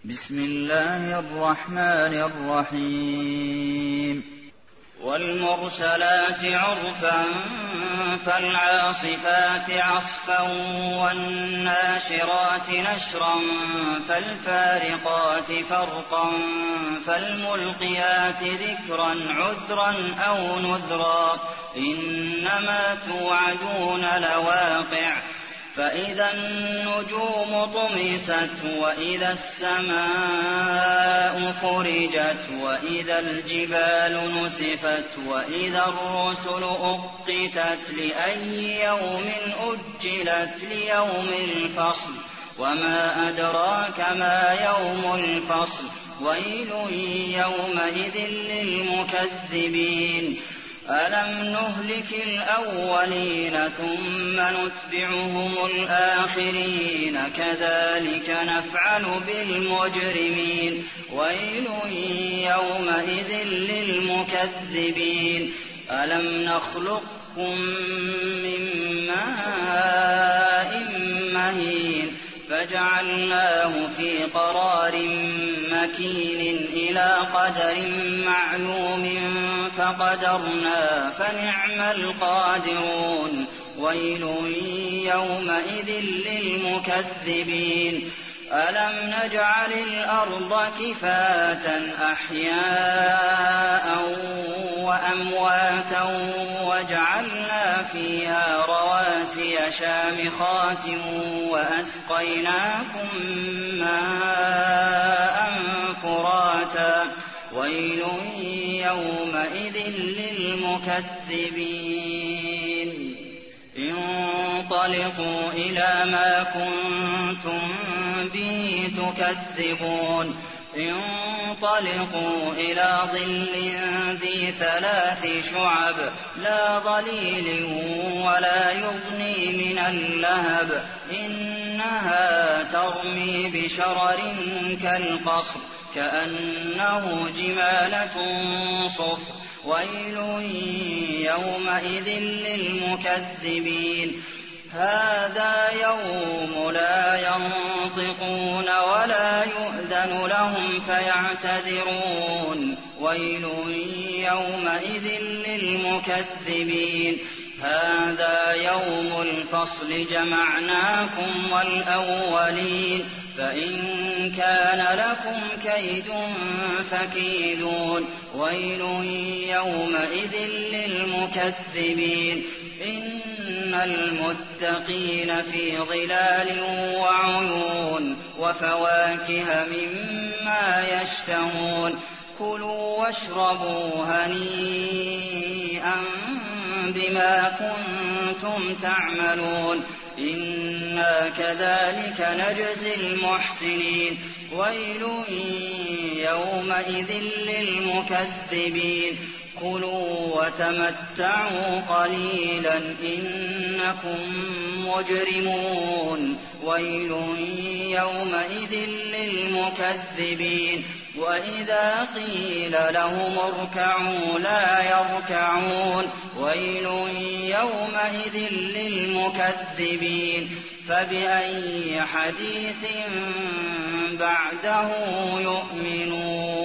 بسم الله الرحمن الرحيم والمرسلات عرفا فالعاصفات عصفا والناشرات نشرا فالفارقات فرقا فالملقيات ذكرا عذرا أو نذرا إنما توعدون لواقع فإذا النجوم طمست وإذا السماء فرجت وإذا الجبال نسفت وإذا الرسل أقتت لأي يوم أجلت ليوم الفصل وما أدراك ما يوم الفصل ويل يومئذ للمكذبين ألم نهلك الأولين ثم نتبعهم الآخرين كذلك نفعل بالمجرمين ويل يومئذ للمكذبين ألم نخلقكم من ماء مهين فجعلناه في قرار مكين إلى قدر معلوم فقدرنا فنعم القادرون ويل يومئذ للمكذبين ألم نجعل الأرض كفاة أحياء وأمواتا وجعلنا فيها رواسي شامخات وأسقيناكم ماء فراتا ويل يومئذ للمكذبين انطلقوا إلى ما كنتم به تكذبون انطلقوا إلى ظل ذي 3 شعب لا ظليل ولا يغني من اللهب إنها ترمي بشرر كالقصر كأنه جمالة صفر ويل يومئذ للمكذبين هذا يوم لا ينطقون ولا يؤذن لهم فيعتذرون ويل يومئذ للمكذبين هذا يوم الفصل جمعناكم والأولين فإن كان لكم كيد فكيدون ويل يومئذ للمكذبين إن المتقين في ظلال وعيون وفواكه مما يشتهون كلوا واشربوا هنيئا بما كنتم تعملون إنا كذلك نجزي المحسنين ويل يومئذ للمكذبين كلوا وتمتعوا قليلا إنكم مجرمون ويل يومئذ للمكذبين وإذا قيل لهم اركعوا لا يركعون ويل يومئذ للمكذبين فبأي حديث بعده يؤمنون